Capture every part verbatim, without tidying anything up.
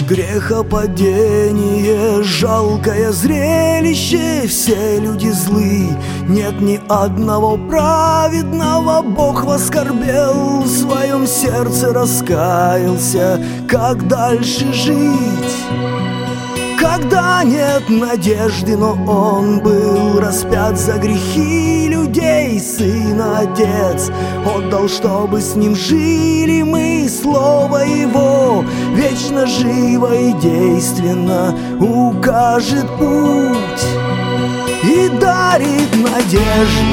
Грехопадение, жалкое зрелище, все люди злы, нет ни одного праведного. Бог воскорбел, в своем сердце раскаялся, как дальше жить? Когда нет надежды, но Он был распят за грехи людей. Сын Отец отдал, чтобы с Ним жили мы. Слово Его вечно живо и действенно укажет путь и дарит надежду.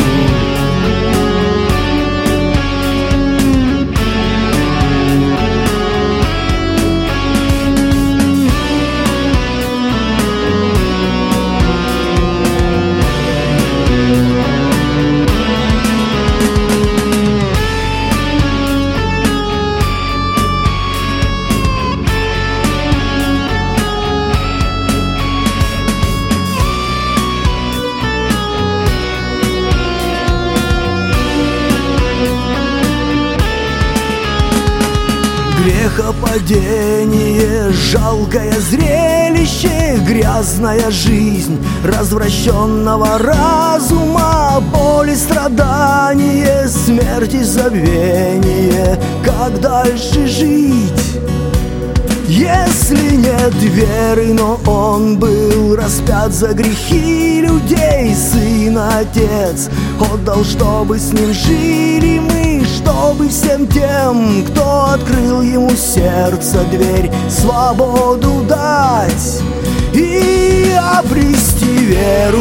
Грехопадение, жалкое зрелище, грязная жизнь развращенного разума, боль и страдания, смерть и забвение. Как дальше жить, если нет веры? Но Он был распят за грехи людей. Сын Отец отдал, чтобы с Ним жили мы, чтобы всем тем, кто открыл Ему сердце дверь, свободу дать и обрести веру.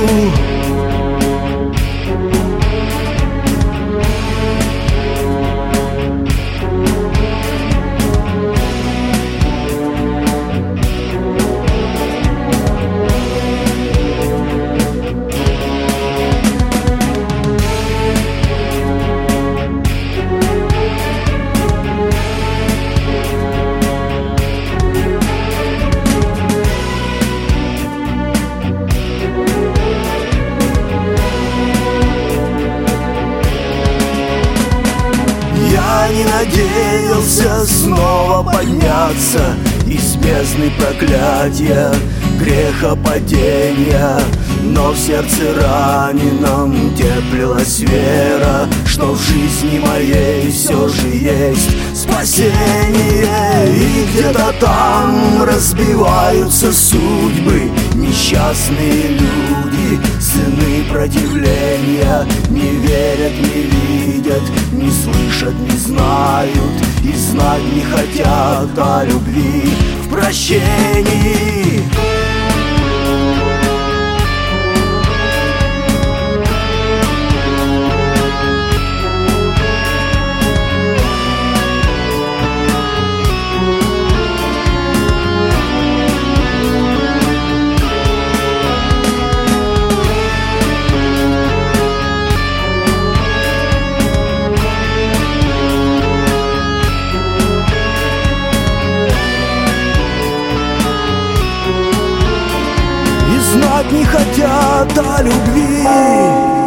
Я не надеялся снова подняться из бездны проклятия, грехопадения, но в сердце раненом теплилась вера, что в жизни моей все же есть спасение. И где-то там разбиваются судьбы, несчастные люди, сыны противления, не верят, не видят, не слышат, не знают и знать не хотят о любви в прощении. Знать не хотят о любви.